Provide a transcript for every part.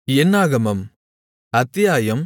என்னாகமம் அத்தியாயம்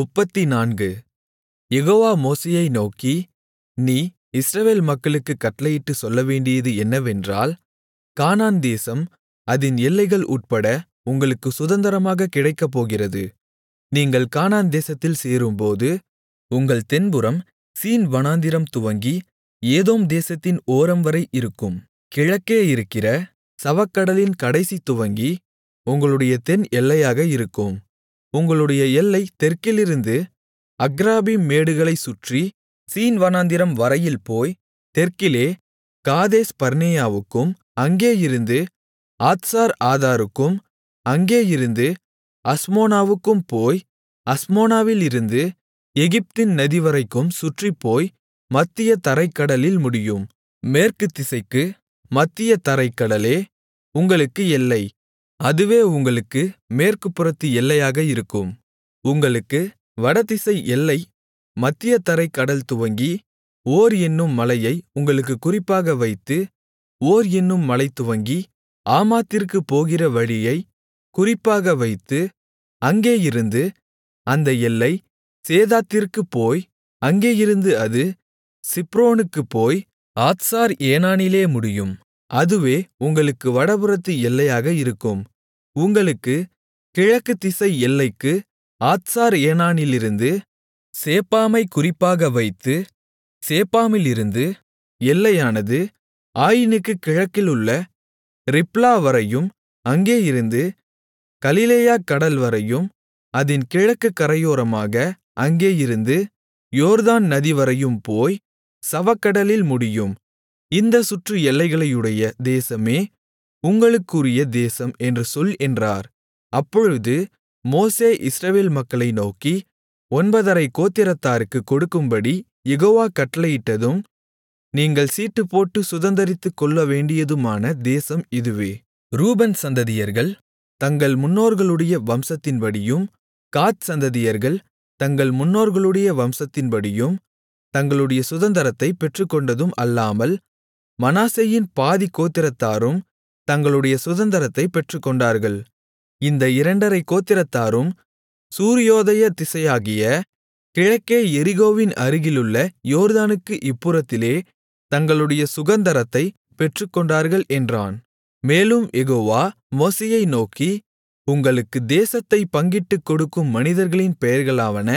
34. யெகோவா மோசேயை நோக்கி, நீ இஸ்ரவேல் மக்களுக்குக் கட்டளையிட்டுச் சொல்லவேண்டியது என்னவென்றால், கானான் தேசம் அதின் எல்லைகள் உட்பட உங்களுக்குச் சுதந்தரமாகக் கிடைக்கப்போகிறது. நீங்கள் கானான் தேசத்தில் சேரும்போது, உங்கள் தென்புறம் சீன் வனாந்திரம் துவங்கி ஏதோம் தேசத்தின் ஓரம்வரை இருக்கும். கிழக்கே இருக்கிற சவக்கடலின் கடைசி துவங்கி உங்களுடைய தென் எல்லையாக இருக்கும். உங்களுடைய எல்லை தெற்கிலிருந்து அக்ராபீம் மேடுகளைச் சுற்றி சீன் வனாந்திரம் வரையில் போய், தெற்கிலே காதேஸ் பர்னேயாவுக்கும், அங்கேயிருந்து ஆத்சார் ஆதாருக்கும், அங்கேயிருந்து அஸ்மோனாவுக்கும் போய், அஸ்மோனாவிலிருந்து எகிப்தின் நதிவரைக்கும் சுற்றிப்போய் மத்திய தரைக்கடலில் முடியும். மேற்கு திசைக்கு மத்திய தரைக்கடலே உங்களுக்கு எல்லை. அதுவே உங்களுக்கு மேற்குப்புறத்து எல்லையாக இருக்கும். உங்களுக்கு வடதிசை எல்லை மத்திய தரைக் கடல் துவங்கி ஓர் என்னும் மலையை உங்களுக்குக் குறிப்பாக வைத்து, ஓர் என்னும் மலை துவங்கி ஆமாத்திற்குப் போகிற வழியைக் குறிப்பாக வைத்து, அங்கேயிருந்து அந்த எல்லை சேதாத்திற்குப் போய், அங்கேயிருந்து அது சிப்ரோனுக்குப் போய் ஆத்சார் ஏனானிலே முடியும். அதுவே உங்களுக்கு வடபுறத்து எல்லையாக இருக்கும். உங்களுக்குக் கிழக்கு திசை எல்லைக்கு ஆத்சார் ஏனானிலிருந்து சேப்பாமைக் குறிப்பாக வைத்து, சேப்பாமிலிருந்து எல்லையானது ஆயினுக்குக் கிழக்கிலுள்ள ரிப்லா வரையும், அங்கேயிருந்து கலிலேயா கடல் வரையும், அதின் கிழக்குக் கரையோரமாக அங்கேயிருந்து யோர்தான் நதிவரையும் போய் சவக்கடலில் முடியும். இந்தச் சுற்று எல்லைகளையுடைய தேசமே உங்களுக்குரிய தேசம் என்று சொல் என்றார். அப்பொழுது மோசே இஸ்ரவேல் மக்களை நோக்கி, 9 கோத்திரத்தாருக்குக் கொடுக்கும்படி யெகோவா கட்டளையிட்டதும் நீங்கள் சீட்டுப்போட்டுச் சுதந்தரித்துக் கொள்ளவேண்டியதுமான தேசம் இதுவே. ரூபன் சந்ததியர்கள் தங்கள் முன்னோர்களுடைய வம்சத்தின்படியும், காத் சந்ததியர்கள் தங்கள் முன்னோர்களுடைய வம்சத்தின்படியும் தங்களுடைய சுதந்தரத்தைப் பெற்றுக்கொண்டதும் அல்லாமல், மனாசேயின் பாதிக் கோத்திரத்தாரும் தங்களுடைய சுதந்தரத்தைப் பெற்றுக்கொண்டார்கள். இந்த 2 கோத்திரத்தாரும் சூரியோதய திசையாகிய கிழக்கே எரிகோவின் அருகிலுள்ள யோர்தானுக்கு இப்புறத்திலே தங்களுடைய சுகந்தரத்தைப் பெற்றுக்கொண்டார்கள் என்றான். மேலும் யெகோவா மோசேயை நோக்கி, உங்களுக்கு தேசத்தைப் பங்கிட்டுக் கொடுக்கும் மனிதர்களின் பெயர்களாவன,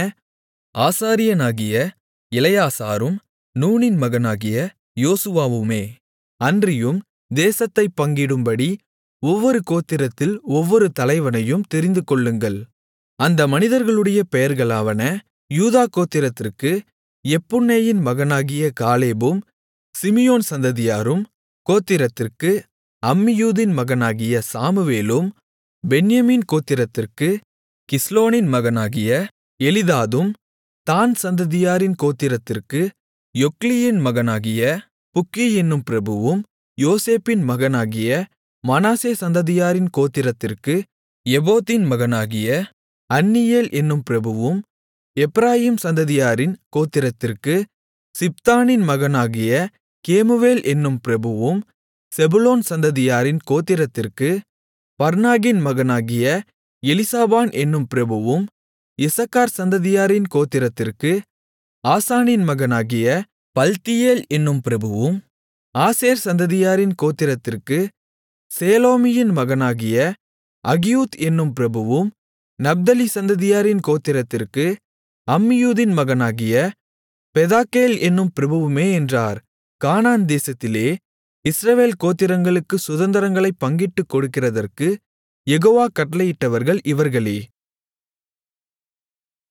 ஆசாரியனாகிய எலெயாசாரும் நூனின் மகனாகிய யோசுவாவுமே. அன்றியும் தேசத்தைப் பங்கிடும்படி ஒவ்வொரு கோத்திரத்தில் ஒவ்வொரு தலைவனையும் தெரிந்துகொள்ளுங்கள். அந்த மனிதர்களுடைய பெயர்களாவன, யூதா கோத்திரத்திற்கு எப்புன்னேயின் மகனாகிய காலேபும் சிமியோன் சந்ததியாரும், கோத்திரத்திற்கு அம்மியூதின் மகனாகிய சாமுவேலும், பென்யமீன் கோத்திரத்திற்கு கிஸ்லோனின் மகனாகிய எலிதாதும், தான் சந்ததியாரின் கோத்திரத்திற்கு யொக்லியின் மகனாகிய புக்கி என்னும் பிரபுவும், யோசேப்பின் மகனாகிய மனாசே சந்ததியாரின் கோத்திரத்திற்கு எபோதின் மகனாகிய அன்னியேல் என்னும் பிரபுவும், எப்பிராயீம் சந்ததியாரின் கோத்திரத்திற்கு சிப்தானின் மகனாகிய கேமுவேல் என்னும் பிரபுவும், செபுலோன் சந்ததியாரின் கோத்திரத்திற்கு பர்னாகின் மகனாகிய எலிசாபான் என்னும் பிரபுவும், இசக்கார் சந்ததியாரின் கோத்திரத்திற்கு ஆசானின் மகனாகிய பல்த்தியேல் என்னும் பிரபுவும், ஆசேர் சந்ததியாரின் கோத்திரத்திற்கு சேலோமியின் மகனாகிய அகியூத் என்னும் பிரபுவும், நப்தலி சந்ததியாரின் கோத்திரத்திற்கு அம்மியூதின் மகனாகிய பெதாக்கேல் என்னும் பிரபுவுமே என்றார். கானான் தேசத்திலே இஸ்ரவேல் கோத்திரங்களுக்குச் சுதந்தரங்களைப் பங்கிட்டுக் கொடுக்கிறதற்கு யெகோவா கட்டளையிட்டவர்கள் இவர்களே.